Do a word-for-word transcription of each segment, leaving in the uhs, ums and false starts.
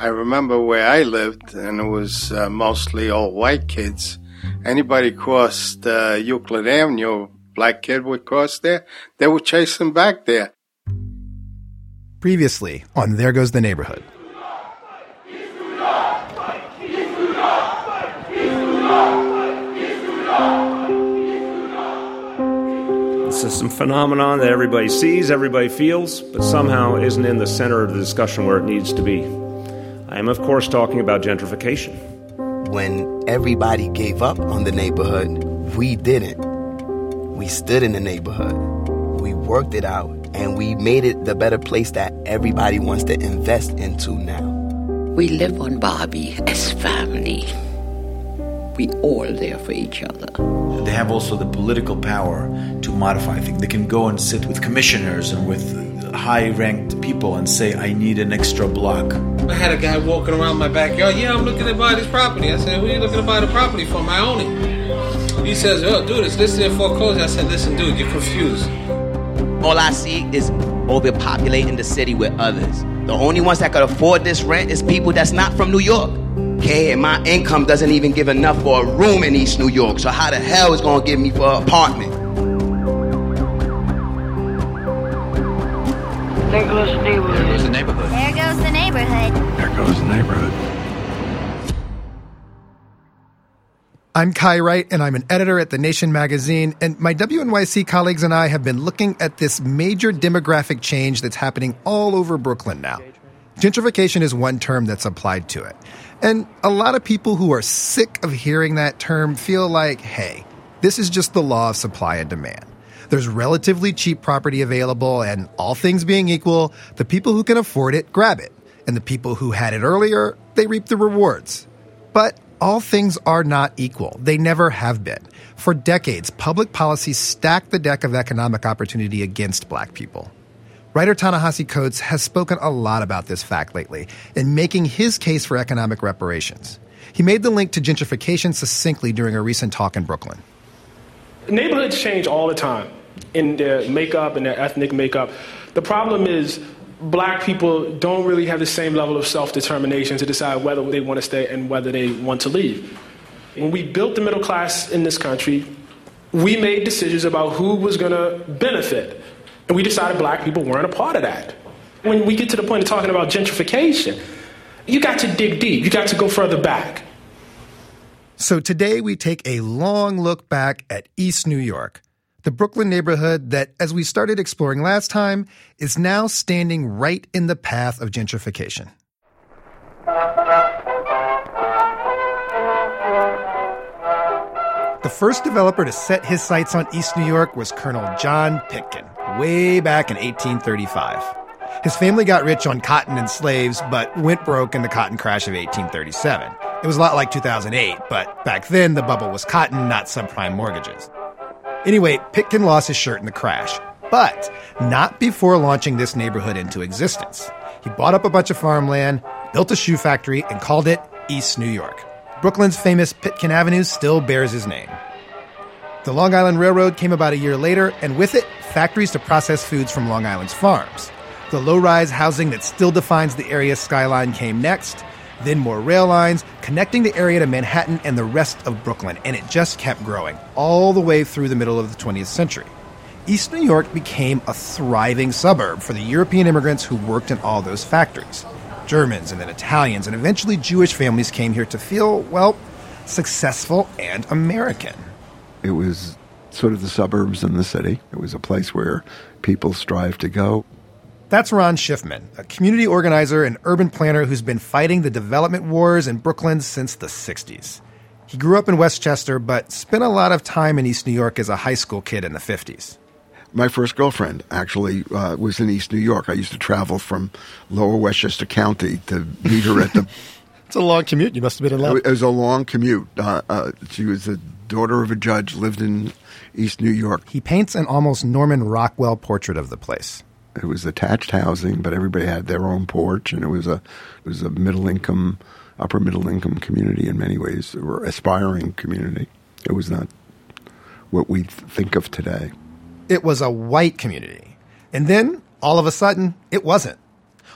I remember where I lived, and it was uh, mostly all white kids. Anybody crossed uh, Euclid Avenue, a black kid would cross there, they would chase them back there. Previously on There Goes the Neighborhood. This is some phenomenon that everybody sees, everybody feels, but somehow isn't in the center of the discussion where it needs to be. I am, of course, talking about gentrification. When everybody gave up on the neighborhood, we didn't. We stood in the neighborhood. We worked it out, and we made it the better place that everybody wants to invest into now. We live on Barbie as family. We all there for each other. They have also the political power to modify things. They can go and sit with commissioners and with high-ranked people and say, I need an extra block. I had a guy walking around my backyard. Yeah, I'm looking to buy this property. I said, what are you looking to buy the property for? I own it. He says, oh, dude, it's listed in foreclosure. I said, listen, dude, you're confused. All I see is overpopulating the city with others. The only ones that could afford this rent is people that's not from New York. Okay, and my income doesn't even give enough for a room in East New York, so how the hell is it gonna give me for an apartment? There goes the neighborhood. There goes the neighborhood. There goes the neighborhood. There goes the neighborhood. I'm Kai Wright, and I'm an editor at The Nation magazine, and my W N Y C colleagues and I have been looking at this major demographic change that's happening all over Brooklyn now. Gentrification is one term that's applied to it. And a lot of people who are sick of hearing that term feel like, hey, this is just the law of supply and demand. There's relatively cheap property available, and all things being equal, the people who can afford it grab it. And the people who had it earlier, they reap the rewards. But all things are not equal. They never have been. For decades, public policy stacked the deck of economic opportunity against black people. Writer Ta-Nehisi Coates has spoken a lot about this fact lately in making his case for economic reparations. He made the link to gentrification succinctly during a recent talk in Brooklyn. Neighborhoods change all the time in their makeup and their ethnic makeup. The problem is black people don't really have the same level of self-determination to decide whether they want to stay and whether they want to leave. When we built the middle class in this country, we made decisions about who was going to benefit. And we decided black people weren't a part of that. When we get to the point of talking about gentrification, you got to dig deep. You got to go further back. So today we take a long look back at East New York, the Brooklyn neighborhood that, as we started exploring last time, is now standing right in the path of gentrification. The first developer to set his sights on East New York was Colonel John Pitkin, way back in eighteen thirty-five. His family got rich on cotton and slaves, but went broke in the cotton crash of eighteen thirty-seven. It was a lot like two thousand eight, but back then the bubble was cotton, not subprime mortgages. Anyway, Pitkin lost his shirt in the crash, but not before launching this neighborhood into existence. He bought up a bunch of farmland, built a shoe factory, and called it East New York. Brooklyn's famous Pitkin Avenue still bears his name. The Long Island Railroad came about a year later, and with it, factories to process foods from Long Island's farms. The low-rise housing that still defines the area's skyline came next, then more rail lines, connecting the area to Manhattan and the rest of Brooklyn, and it just kept growing, all the way through the middle of the twentieth century. East New York became a thriving suburb for the European immigrants who worked in all those factories. Germans and then Italians and eventually Jewish families came here to feel, well, successful and American. It was sort of the suburbs in the city. It was a place where people strive to go. That's Ron Schiffman, a community organizer and urban planner who's been fighting the development wars in Brooklyn since the sixties. He grew up in Westchester, but spent a lot of time in East New York as a high school kid in the fifties. My first girlfriend actually uh, was in East New York. I used to travel from Lower Westchester County to meet her at the... It's a long commute. You must have been in love. It was a long commute. Uh, uh, she was the daughter of a judge, lived in East New York. He paints an almost Norman Rockwell portrait of the place. It was attached housing, but everybody had their own porch, and it was a it was a middle income, upper middle income community in many ways, or aspiring community. It was not what we think of today. It was a white community. And then, all of a sudden, it wasn't.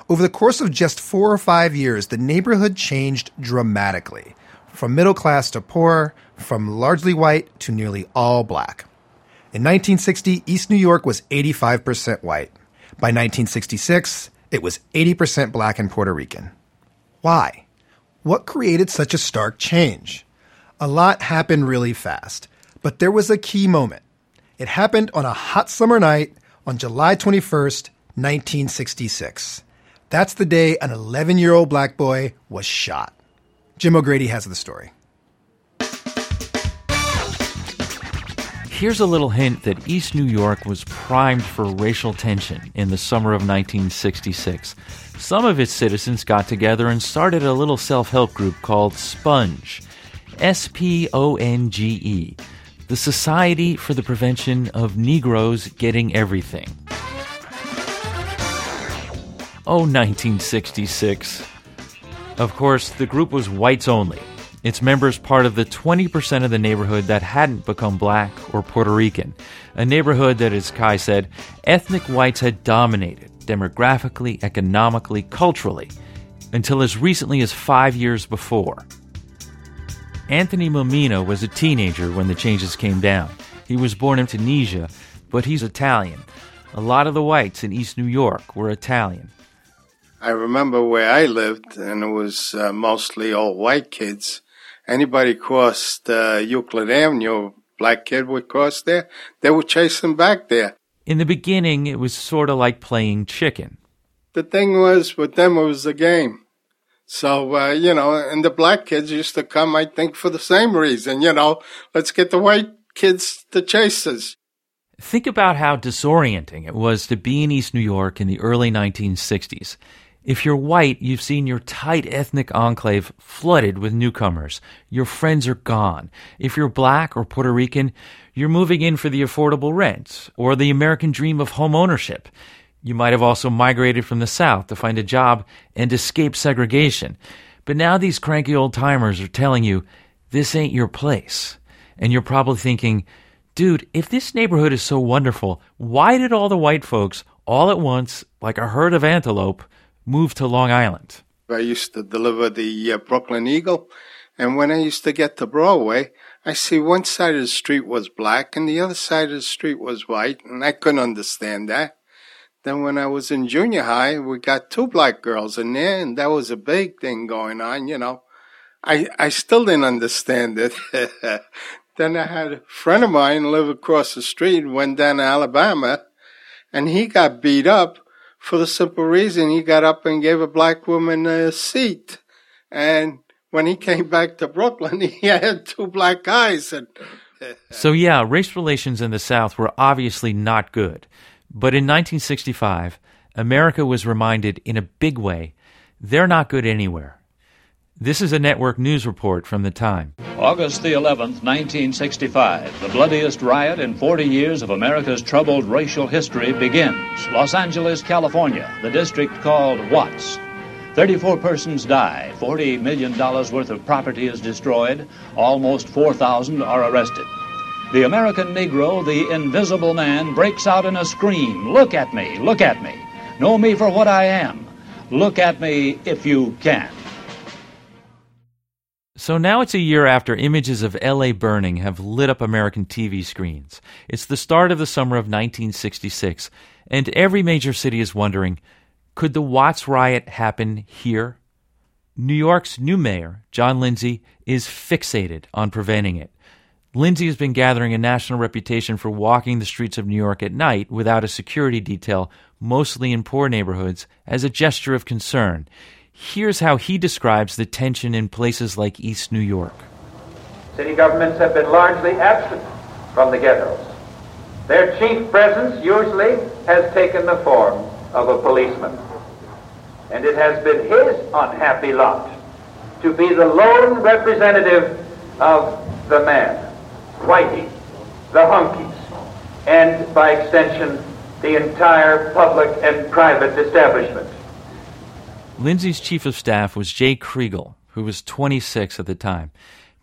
Over the course of just four or five years, the neighborhood changed dramatically. From middle class to poor, from largely white to nearly all black. In nineteen sixty, East New York was eighty-five percent white. By nineteen sixty-six, it was eighty percent black and Puerto Rican. Why? What created such a stark change? A lot happened really fast, but there was a key moment. It happened on a hot summer night on July twenty-first, nineteen sixty-six. That's the day an eleven-year-old black boy was shot. Jim O'Grady has the story. Here's a little hint that East New York was primed for racial tension in the summer of nineteen sixty-six. Some of its citizens got together and started a little self-help group called SPONGE, S P O N G E, the Society for the Prevention of Negroes Getting Everything. Oh, nineteen sixty-six. Of course, the group was whites only. Its members part of the twenty percent of the neighborhood that hadn't become black or Puerto Rican, a neighborhood that, as Kai said, ethnic whites had dominated demographically, economically, culturally, until as recently as five years before. Anthony Momina was a teenager when the changes came down. He was born in Tunisia, but he's Italian. A lot of the whites in East New York were Italian. I remember where I lived, and it was uh, mostly all white kids. Anybody crossed uh, Euclid Avenue, black kid would cross there, they would chase them back there. In the beginning, it was sort of like playing chicken. The thing was, with them, it was a game. So, uh, you know, and the black kids used to come, I think, for the same reason, you know, let's get the white kids to chase us. Think about how disorienting it was to be in East New York in the early nineteen sixties. If you're white, you've seen your tight ethnic enclave flooded with newcomers. Your friends are gone. If you're black or Puerto Rican, you're moving in for the affordable rent or the American dream of home ownership. You might have also migrated from the South to find a job and escape segregation. But now these cranky old-timers are telling you, this ain't your place. And you're probably thinking, dude, if this neighborhood is so wonderful, why did all the white folks, all at once, like a herd of antelope, move to Long Island? I used to deliver the uh, Brooklyn Eagle, and when I used to get to Broadway, I see one side of the street was black and the other side of the street was white, and I couldn't understand that. Then when I was in junior high, we got two black girls in there, and that was a big thing going on, you know. I, I still didn't understand it. Then I had a friend of mine live across the street, went down to Alabama, and he got beat up for the simple reason he got up and gave a black woman a seat. And when he came back to Brooklyn, he had two black guys. And so yeah, race relations in the South were obviously not good. But in nineteen sixty-five, America was reminded in a big way, they're not good anywhere. This is a network news report from the time. August the eleventh, nineteen sixty-five, the bloodiest riot in forty years of America's troubled racial history begins. Los Angeles, California, the district called Watts. thirty-four persons die, forty million dollars worth of property is destroyed, almost four thousand are arrested. The American Negro, the invisible man, breaks out in a scream. Look at me, look at me. Know me for what I am. Look at me if you can. So now it's a year after images of L A burning have lit up American T V screens. It's the start of the summer of nineteen sixty-six, and every major city is wondering, could the Watts riot happen here? New York's new mayor, John Lindsay, is fixated on preventing it. Lindsay has been gathering a national reputation for walking the streets of New York at night without a security detail, mostly in poor neighborhoods, as a gesture of concern. Here's how he describes the tension in places like East New York. City governments have been largely absent from the ghettos. Their chief presence usually has taken the form of a policeman. And it has been his unhappy lot to be the lone representative of the man, Whitey, the hunkies, and by extension, the entire public and private establishment. Lindsay's chief of staff was Jay Kriegel, who was twenty-six at the time.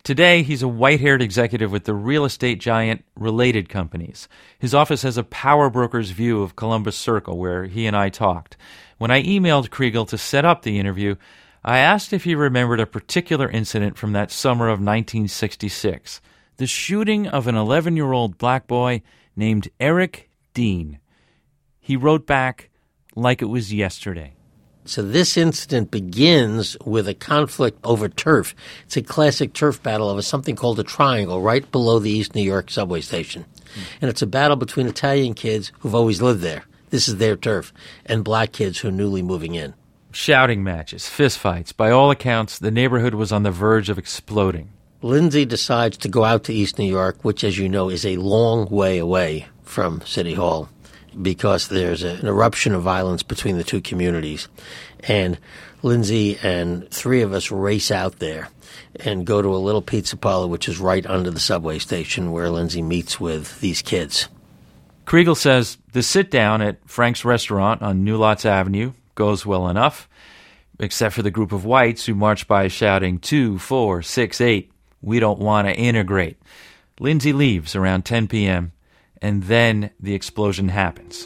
Today, he's a white-haired executive with the real estate giant Related Companies. His office has a power broker's view of Columbus Circle, where he and I talked. When I emailed Kriegel to set up the interview, I asked if he remembered a particular incident from that summer of nineteen sixty-six, the shooting of an eleven-year-old black boy named Eric Dean. He wrote back like it was yesterday. So this incident begins with a conflict over turf. It's a classic turf battle over something called a triangle right below the East New York subway station. Mm. And it's a battle between Italian kids who've always lived there. This is their turf. And black kids who are newly moving in. Shouting matches, fistfights. By all accounts, the neighborhood was on the verge of exploding. Lindsay decides to go out to East New York, which, as you know, is a long way away from City Hall, because there's a, an eruption of violence between the two communities. And Lindsay and three of us race out there and go to a little pizza parlor, which is right under the subway station, where Lindsay meets with these kids. Kriegel says the sit-down at Frank's Restaurant on New Lots Avenue goes well enough, except for the group of whites who march by shouting, two, four, six, eight, we don't want to integrate. Lindsay leaves around ten p.m., and then the explosion happens.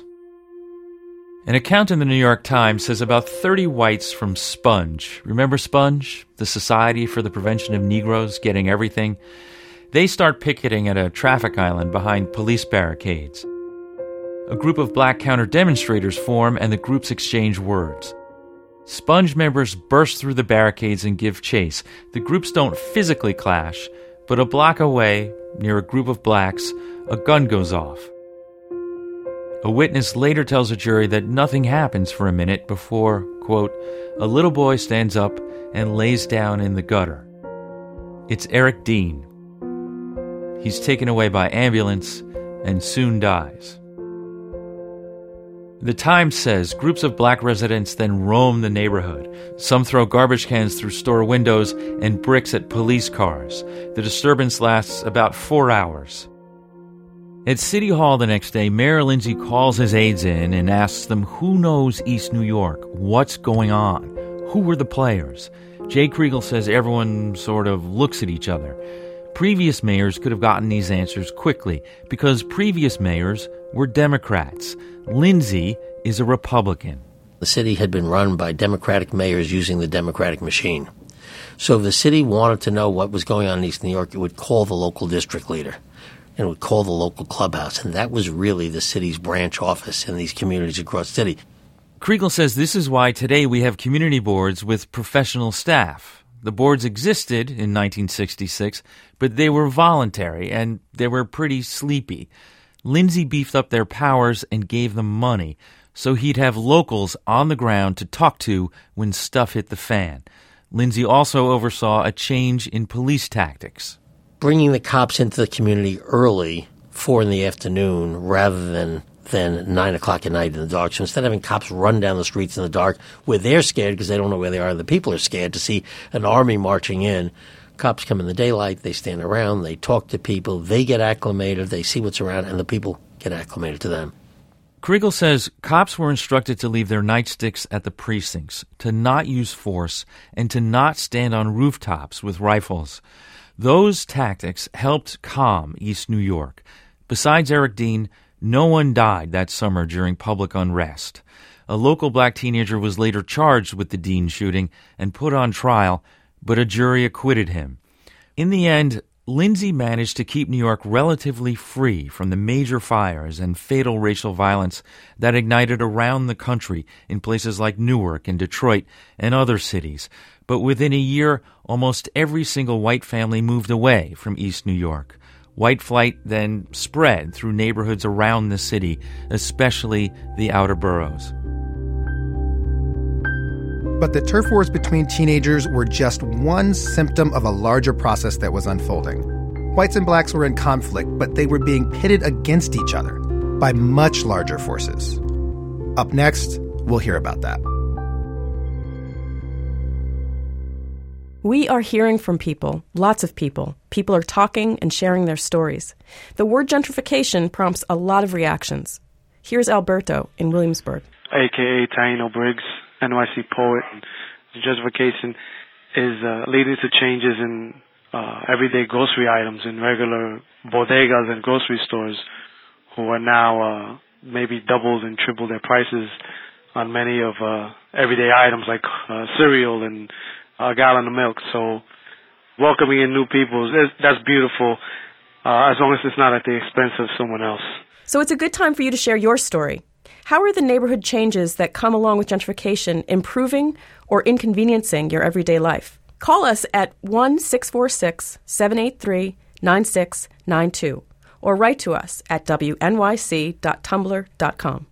An account in the New York Times says about thirty whites from Sponge. Remember Sponge? The Society for the Prevention of Negroes getting everything? They start picketing at a traffic island behind police barricades. A group of black counter-demonstrators form, and the groups exchange words. Sponge members burst through the barricades and give chase. The groups don't physically clash, but a block away, near a group of blacks, a gun goes off. A witness later tells a jury that nothing happens for a minute before, quote, a little boy stands up and lays down in the gutter. It's Eric Dean. He's taken away by ambulance and soon dies. The Times says groups of black residents then roam the neighborhood. Some throw garbage cans through store windows and bricks at police cars. The disturbance lasts about four hours. At City Hall the next day, Mayor Lindsay calls his aides in and asks them who knows East New York, what's going on, who were the players. Jay Kriegel says everyone sort of looks at each other. Previous mayors could have gotten these answers quickly because previous mayors were Democrats. Lindsay is a Republican. The city had been run by Democratic mayors using the Democratic machine. So if the city wanted to know what was going on in East New York, it would call the local district leader. And it would call the local clubhouse. And that was really the city's branch office in these communities across the city. Kriegel says this is why today we have community boards with professional staff. The boards existed in nineteen sixty-six, but they were voluntary and they were pretty sleepy. Lindsay beefed up their powers and gave them money, so he'd have locals on the ground to talk to when stuff hit the fan. Lindsay also oversaw a change in police tactics. Bringing the cops into the community early, four in the afternoon, rather than than nine o'clock at night in the dark. So instead of having cops run down the streets in the dark where they're scared because they don't know where they are, the people are scared to see an army marching in, cops come in the daylight, they stand around, they talk to people, they get acclimated, they see what's around, and the people get acclimated to them. Kriegel says cops were instructed to leave their nightsticks at the precincts, to not use force, and to not stand on rooftops with rifles. Those tactics helped calm East New York. Besides Eric Dean, no one died that summer during public unrest. A local black teenager was later charged with the Dean shooting and put on trial, but a jury acquitted him. In the end, Lindsay managed to keep New York relatively free from the major fires and fatal racial violence that ignited around the country in places like Newark and Detroit and other cities. But within a year, almost every single white family moved away from East New York. White flight then spread through neighborhoods around the city, especially the outer boroughs. But the turf wars between teenagers were just one symptom of a larger process that was unfolding. Whites and blacks were in conflict, but they were being pitted against each other by much larger forces. Up next, we'll hear about that. We are hearing from people, lots of people. People are talking and sharing their stories. The word gentrification prompts a lot of reactions. Here's Alberto in Williamsburg. A K A Taino Briggs, N Y C poet. Gentrification is uh, leading to changes in uh, everyday grocery items in regular bodegas and grocery stores who are now uh, maybe doubled and tripled their prices on many of uh, everyday items like uh, cereal and a gallon of milk. So welcoming in new people, that's beautiful, uh, as long as it's not at the expense of someone else. So it's a good time for you to share your story. How are the neighborhood changes that come along with gentrification improving or inconveniencing your everyday life? Call us at one six four six, seven eight three, nine six nine two or write to us at w n y c dot tumblr dot com.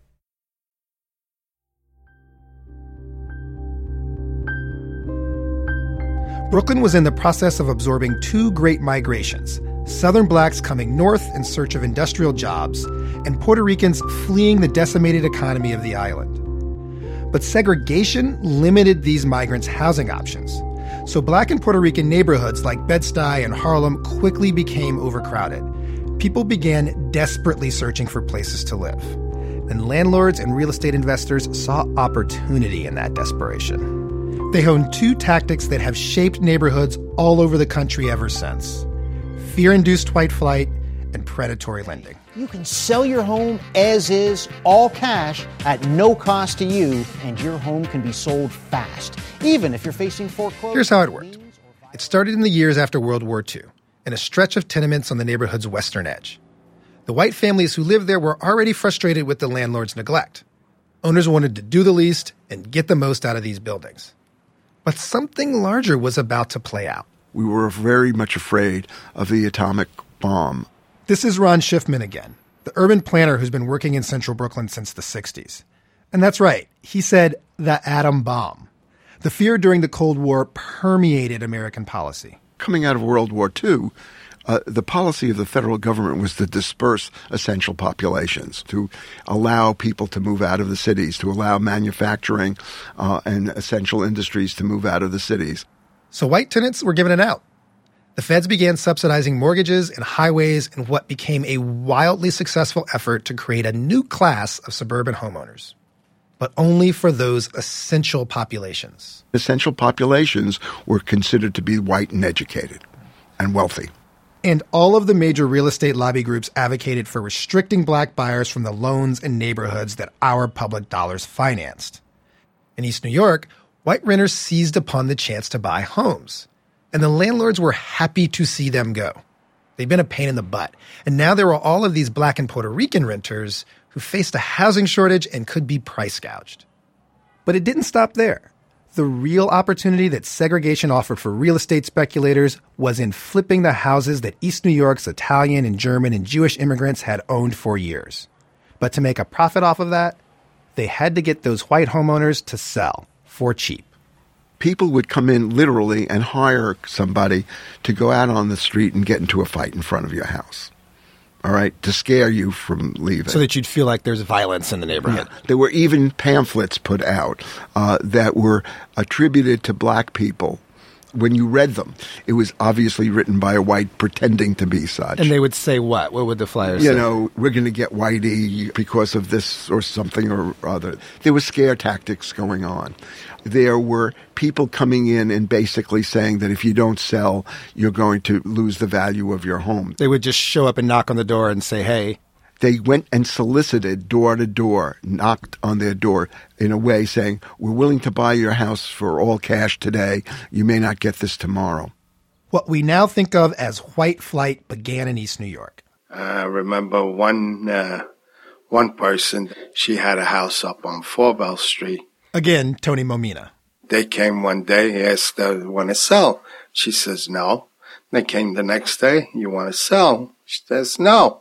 Brooklyn was in the process of absorbing two great migrations, Southern blacks coming north in search of industrial jobs, and Puerto Ricans fleeing the decimated economy of the island. But segregation limited these migrants' housing options. So black and Puerto Rican neighborhoods like Bed-Stuy and Harlem quickly became overcrowded. People began desperately searching for places to live. And landlords and real estate investors saw opportunity in that desperation. They honed two tactics that have shaped neighborhoods all over the country ever since: fear-induced white flight and predatory lending. You can sell your home as is, all cash, at no cost to you, and your home can be sold fast, even if you're facing foreclosure. Here's how it worked. It started in the years after World War Two, in a stretch of tenements on the neighborhood's western edge. The white families who lived there were already frustrated with the landlord's neglect. Owners wanted to do the least and get the most out of these buildings. But something larger was about to play out. We were very much afraid of the atomic bomb. This is Ron Schiffman again, the urban planner who's been working in central Brooklyn since the sixties. And that's right, he said the atom bomb. The fear during the Cold War permeated American policy. Coming out of World War Two, uh, the policy of the federal government was to disperse essential populations, to allow people to move out of the cities, to allow manufacturing uh, and essential industries to move out of the cities. So white tenants were given an out. The feds began subsidizing mortgages and highways in what became a wildly successful effort to create a new class of suburban homeowners. But only for those essential populations. Essential populations were considered to be white and educated and wealthy. And all of the major real estate lobby groups advocated for restricting black buyers from the loans and neighborhoods that our public dollars financed. In East New York, white renters seized upon the chance to buy homes. And the landlords were happy to see them go. They'd been a pain in the butt. And now there were all of these black and Puerto Rican renters who faced a housing shortage and could be price gouged. But it didn't stop there. The real opportunity that segregation offered for real estate speculators was in flipping the houses that East New York's Italian and German and Jewish immigrants had owned for years. But to make a profit off of that, they had to get those white homeowners to sell for cheap. People would come in literally and hire somebody to go out on the street and get into a fight in front of your house. All right, to scare you from leaving. So that you'd feel like there's violence in the neighborhood. Yeah. There were even pamphlets put out uh, that were attributed to black people. When you read them, it was obviously written by a white pretending to be such. And they would say what? What would the flyers you say? You know, we're going to get whitey because of this or something or other. There were scare tactics going on. There were people coming in and basically saying that if you don't sell, you're going to lose the value of your home. They would just show up and knock on the door and say, hey. They went and solicited door to door, knocked on their door in a way saying, we're willing to buy your house for all cash today. You may not get this tomorrow. What we now think of as white flight began in East New York. I remember one, uh, one person, she had a house up on Faurbell Street. Again, Tony Momina. They came one day, asked her, want to sell? She says, no. They came the next day, you want to sell? She says, no.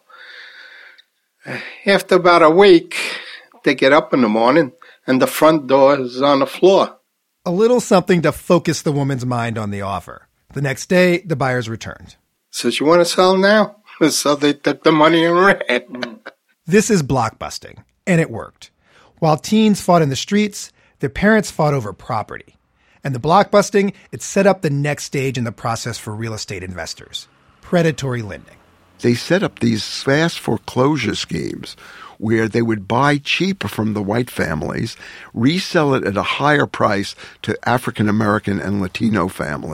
After about a week, they get up in the morning and the front door is on the floor. A little something to focus the woman's mind on the offer. The next day, the buyers returned. Says, you want to sell now? So they took the money and ran. This is blockbusting, and it worked. While teens fought in the streets, their parents fought over property. And the blockbusting, it set up the next stage in the process for real estate investors: predatory lending. They set up these fast foreclosure schemes where they would buy cheaper from the white families, resell it at a higher price to African American and Latino families.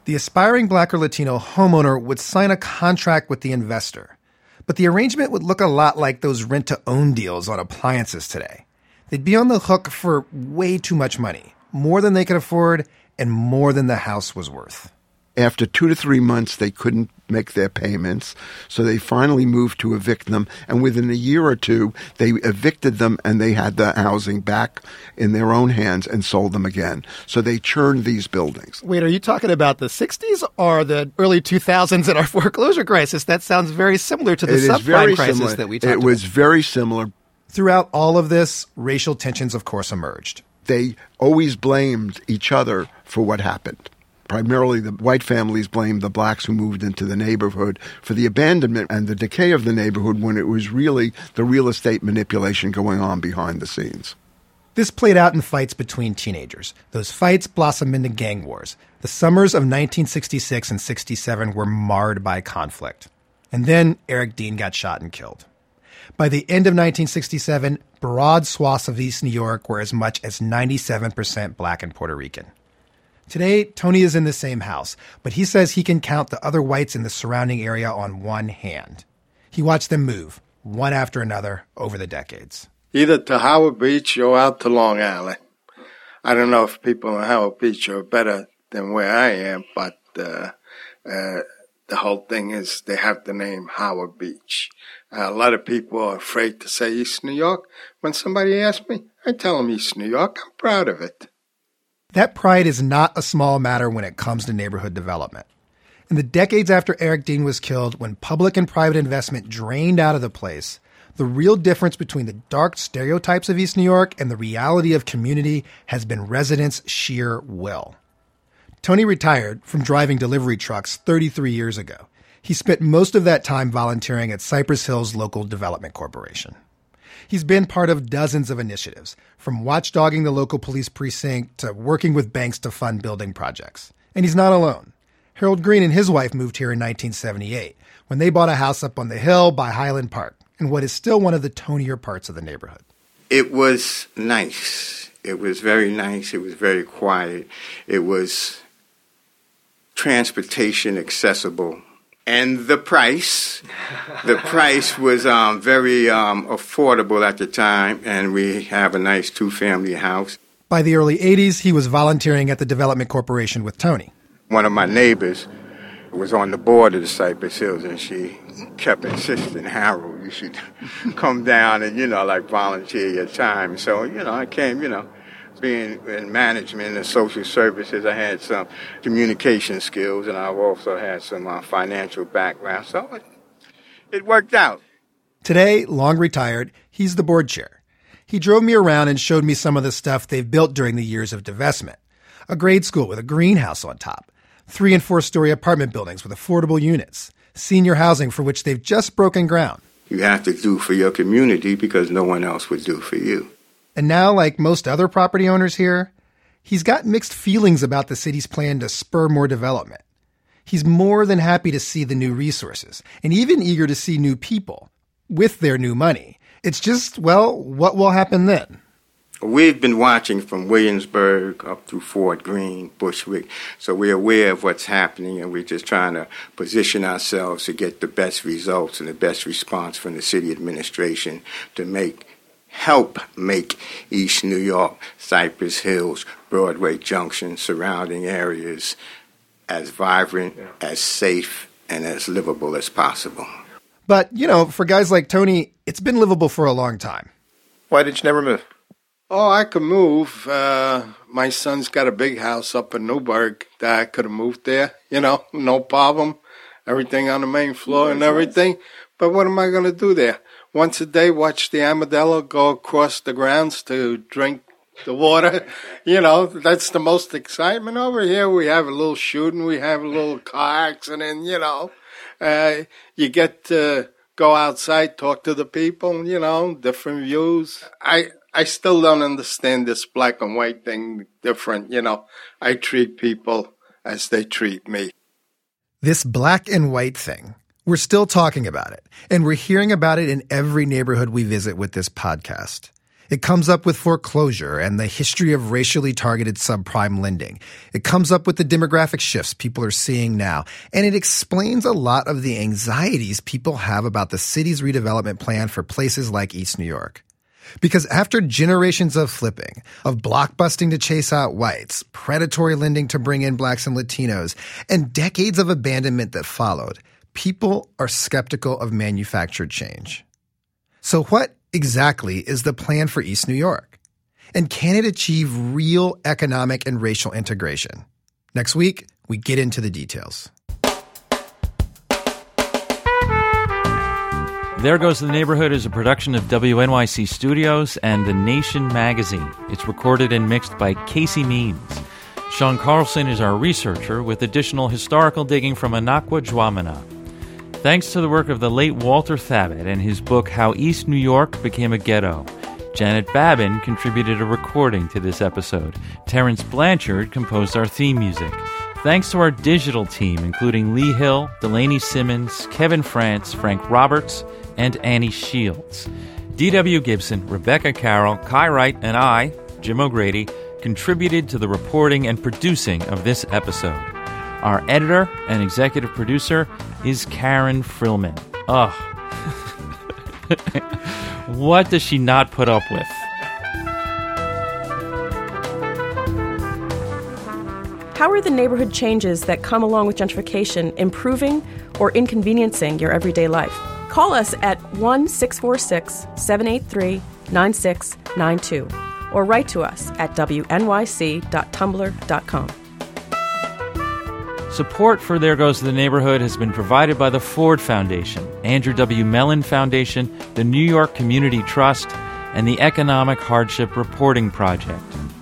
The aspiring Black or Latino homeowner would sign a contract with the investor. But the arrangement would look a lot like those rent-to-own deals on appliances today. They'd be on the hook for way too much money, more than they could afford and more than the house was worth. After two to three months, they couldn't make their payments, so they finally moved to evict them. And within a year or two, they evicted them and they had the housing back in their own hands and sold them again. So they churned these buildings. Wait, are you talking about the sixties or the early two thousands and our foreclosure crisis? That sounds very similar to the subprime crisis similar. that we talked about. It was very similar. Throughout all of this, racial tensions, of course, emerged. They always blamed each other for what happened. Primarily, the white families blamed the blacks who moved into the neighborhood for the abandonment and the decay of the neighborhood when it was really the real estate manipulation going on behind the scenes. This played out in fights between teenagers. Those fights blossomed into gang wars. The summers of nineteen sixty-six and sixty-seven were marred by conflict. And then Eric Dean got shot and killed. By the end of nineteen sixty-seven, broad swaths of East New York were as much as ninety-seven percent Black and Puerto Rican. Today, Tony is in the same house, but he says he can count the other whites in the surrounding area on one hand. He watched them move, one after another, over the decades. Either to Howard Beach or out to Long Island. I don't know if people in Howard Beach are better than where I am, but uh, uh, the whole thing is they have the name Howard Beach. Uh, a lot of people are afraid to say East New York. When somebody asks me, I tell them East New York. I'm proud of it. That pride is not a small matter when it comes to neighborhood development. In the decades after Eric Dean was killed, when public and private investment drained out of the place, the real difference between the dark stereotypes of East New York and the reality of community has been residents' sheer will. Tony retired from driving delivery trucks thirty-three years ago. He spent most of that time volunteering at Cypress Hills Local Development Corporation. He's been part of dozens of initiatives, from watchdogging the local police precinct to working with banks to fund building projects. And he's not alone. Harold Green and his wife moved here in nineteen seventy-eight, when they bought a house up on the hill by Highland Park, in what is still one of the tonier parts of the neighborhood. It was nice. It was very nice. It was very quiet. It was transportation accessible. And the price, the price was um, very um, affordable at the time, and we have a nice two-family house. By the early eighties, he was volunteering at the Development Corporation with Tony. One of my neighbors was on the board of the Cypress Hills, and she kept insisting, Harold, you should come down and, you know, like volunteer your time. So, you know, I came, you know. Being in management and social services, I had some communication skills, and I've also had some uh, financial background, so it, it worked out. Today, long retired, he's the board chair. He drove me around and showed me some of the stuff they've built during the years of divestment. A grade school with a greenhouse on top, three- and four-story apartment buildings with affordable units, senior housing for which they've just broken ground. You have to do for your community because no one else would do for you. And now, like most other property owners here, he's got mixed feelings about the city's plan to spur more development. He's more than happy to see the new resources, and even eager to see new people with their new money. It's just, well, what will happen then? We've been watching from Williamsburg up through Fort Greene, Bushwick, so we're aware of what's happening, and we're just trying to position ourselves to get the best results and the best response from the city administration to make help make East New York, Cypress Hills, Broadway Junction, surrounding areas as vibrant, yeah. as safe, and as livable as possible. But, you know, for guys like Tony, it's been livable for a long time. Why did you never move? Oh, I could move. Uh, my son's got a big house up in Newburgh that I could have moved there, you know, no problem. Everything on the main floor and everything. But what am I going to do there? Once a day, watch the armadillo go across the grounds to drink the water. You know, that's the most excitement over here. We have a little shooting. We have a little car accident, you know. Uh, you get to go outside, talk to the people, you know, different views. I, I still don't understand this black and white thing different, you know. I treat people as they treat me. This black and white thing. We're still talking about it, and we're hearing about it in every neighborhood we visit with this podcast. It comes up with foreclosure and the history of racially targeted subprime lending. It comes up with the demographic shifts people are seeing now. And it explains a lot of the anxieties people have about the city's redevelopment plan for places like East New York. Because after generations of flipping, of blockbusting to chase out whites, predatory lending to bring in blacks and Latinos, and decades of abandonment that followed, people are skeptical of manufactured change. So what exactly is the plan for East New York? And can it achieve real economic and racial integration? Next week, we get into the details. There Goes the Neighborhood is a production of W N Y C Studios and The Nation magazine. It's recorded and mixed by Casey Means. Sean Carlson is our researcher with additional historical digging from Anakwa Dwamena. Thanks to the work of the late Walter Thabit and his book How East New York Became a Ghetto. Janet Babin contributed a recording to this episode. Terrence Blanchard composed our theme music. Thanks to our digital team, including Lee Hill, Delaney Simmons, Kevin France, Frank Roberts, and Annie Shields. D W Gibson, Rebecca Carroll, Kai Wright, and I, Jim O'Grady, contributed to the reporting and producing of this episode. Our editor and executive producer is Karen Frillman. Ugh. What does she not put up with? How are the neighborhood changes that come along with gentrification improving or inconveniencing your everyday life? Call us at one six four six, seven eight three, nine six nine two or write to us at w n y c dot tumblr dot com. Support for There Goes the Neighborhood has been provided by the Ford Foundation, Andrew W. Mellon Foundation, the New York Community Trust, and the Economic Hardship Reporting Project.